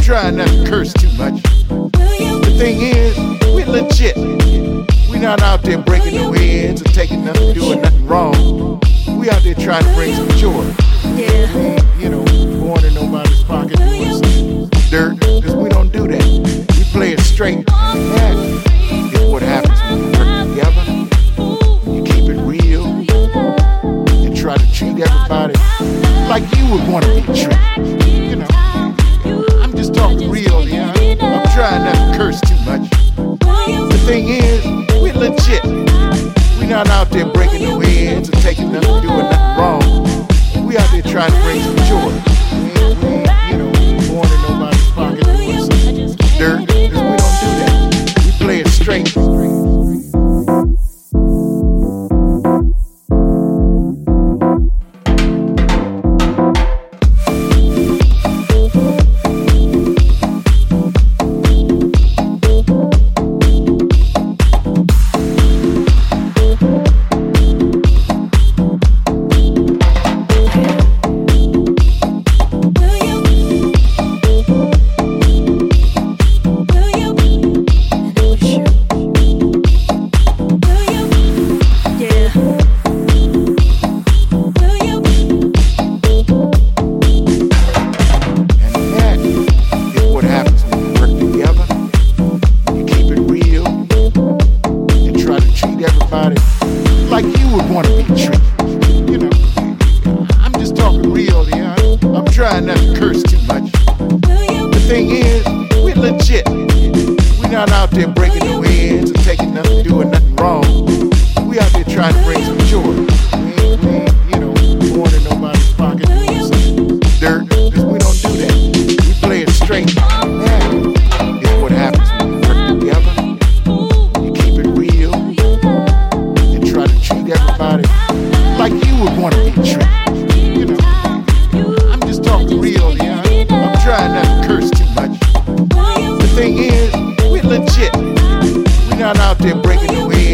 trying not to curse too much. The thing is, we're legit. We're not out there breaking no heads or taking nothing, doing nothing wrong. We out there trying to bring some joy. Yeah. We ain't, born in nobody's pocket doing some dirt, cause we don't do that. We play it straight. That is what happens when you work together. You keep it real and try to treat everybody like you would want to be treated. I'm just talking real here. I'm trying not to curse too much. The thing is, we're legit. We're not out there breaking no heads or taking nothing, doing nothing wrong. We out there trying to bring some joy. We ain't, born in nobody's pocket doing some dirt, cause we don't do that. We play it straight. Like you would want to be treated. I'm just talking real here. I'm trying not to curse too much. The thing is, we're legit. We're not out there breaking no heads or taking nothing, doing nothing wrong. We out there trying to bring some joy. We ain't, born in nobody's pocket doing some dirt, cause we don't do that. We play it straight. That is what happens when you work together. You keep it real and try to treat everybody like you would want to be treated. I'm just talking real here. I'm trying not to curse too much. The thing is, we're legit. We're not out there breaking no heads